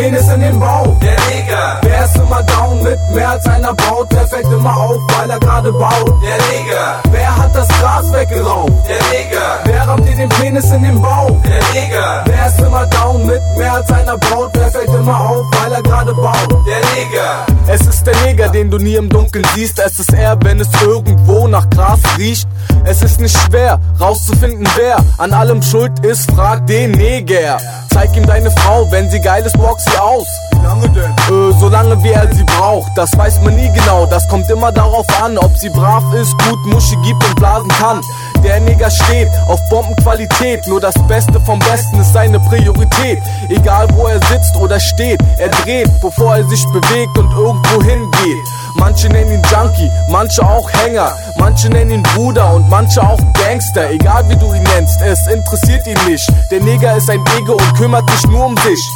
Penis in den Bauch? Der Neger. Wer ist immer down mit mehr als einer Braut? Wer fällt immer auf, weil er gerade baut? Der Neger. Wer hat das Gras weggeraucht? Der Neger. Wer rammt dir den Penis in den Bauch? Der Neger. Wer ist immer down mit mehr als einer Braut? Wer fällt immer auf, weil er gerade baut? Der Neger. Es ist der Neger, den du nie im Dunkeln siehst. Es ist er, wenn es irgendwo nach Gras riecht. Es ist nicht schwer, rauszufinden, wer an allem schuld ist, frag den Neger. Zeig ihm deine Frau, wenn sie geil ist, box sie aus. Wie lange denn? Solange wie er sie braucht, das weiß man nie genau. Das kommt immer darauf an, ob sie brav ist, gut Muschi gibt und blasen kann. Der Neger steht auf Bombenqualität, nur das Beste vom Besten ist seine Priorität. Egal wo er sitzt oder steht, er dreht, bevor er sich bewegt und irgendwo hingeht. Manche nennen ihn Junkie, manche auch Hänger, manche nennen ihn Bruder und manche auch Gangster. Egal wie du ihn nennst, es interessiert ihn nicht. Der Neger ist ein Ego und kümmert sich nur um sich.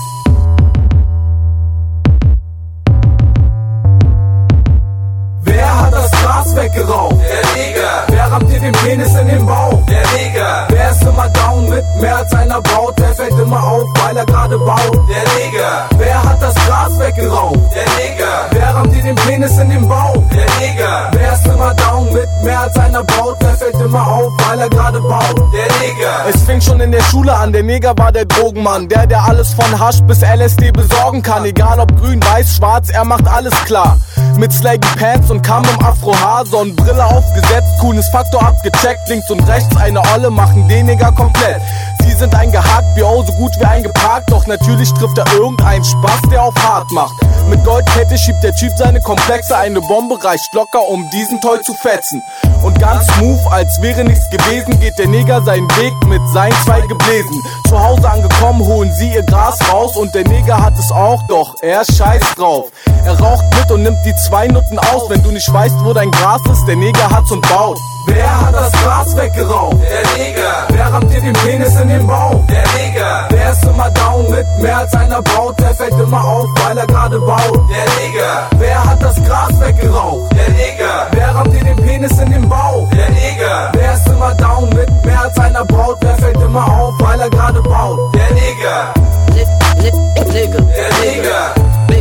Wer hat das Gras weggeraucht? Der Neger. Wer rammt dir den Penis in den Bauch? Der Neger. Wer ist immer down mit mehr als einer Braut? Wer fällt immer auf, weil er gerade baut? Der Neger. Wer hat das Gras weggeraucht? Der Neger. Wer rammt dir den Penis in den Bauch? Der Neger. Wer ist immer down mit mehr als einer Braut? Wer fällt immer auf, weil er gerade baut? Der Neger. Es fing schon in der Schule an, der Neger war der Drogenmann. Der alles von Hasch bis LSD besorgen kann. Egal ob grün, weiß, schwarz, er macht alles klar. Mit Slaggy Pants und Kamm im Afrohaar, Sonnenbrille aufgesetzt, cooles Faktor abgecheckt. Links und rechts eine Olle machen den Neger komplett. Sie sind eingehakt, wie oh, so gut wie eingeparkt. Doch natürlich trifft er irgendeinen Spaß, der auf hart macht. Mit Goldkette schiebt der Typ seine Komplexe. Eine Bombe reicht locker, um diesen Toy zu fetzen. Und ganz smooth, als wäre nichts gewesen, geht der Neger seinen Weg mit seinen 2 Gebläsen. Zu Hause angekommen, holen sie ihr Gras raus. Und der Neger hat es auch, doch er scheißt drauf. Er raucht mit und nimmt die 2 Nutten aus. Wenn du nicht weißt, wo dein Gras ist, der Neger hat's und baut. Wer hat das Gras weggeraucht? Der Neger. Wer rammt dir den Penis in den Bauch? Der Neger. Wer ist immer down mit mehr als einer Braut? Wer fällt immer auf, weil er gerade baut? Der Neger. Wer hat das Gras weggeraucht? Der Neger. Wer rammt dir den Penis in den Bauch? Der Neger. Wer ist immer down mit mehr als einer Braut? Wer fällt immer auf, weil er gerade baut? Der Neger. Der Neger. Der Neger.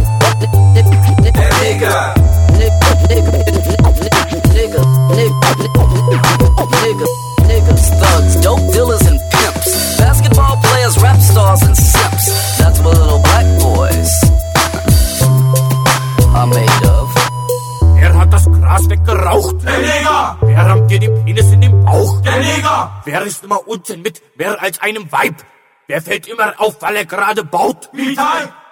Niggas, thugs, dope dealers and pimps, basketball players, rap stars and simps. That's what little black boys are made of. Wer hat das Gras weggeraucht? Der Neger. Wer rammt dir den Penis in den Bauch? Der Neger. Wer ist immer unten mit mehr als einem Weib? Wer fällt immer auf, weil er gerade baut? Vital.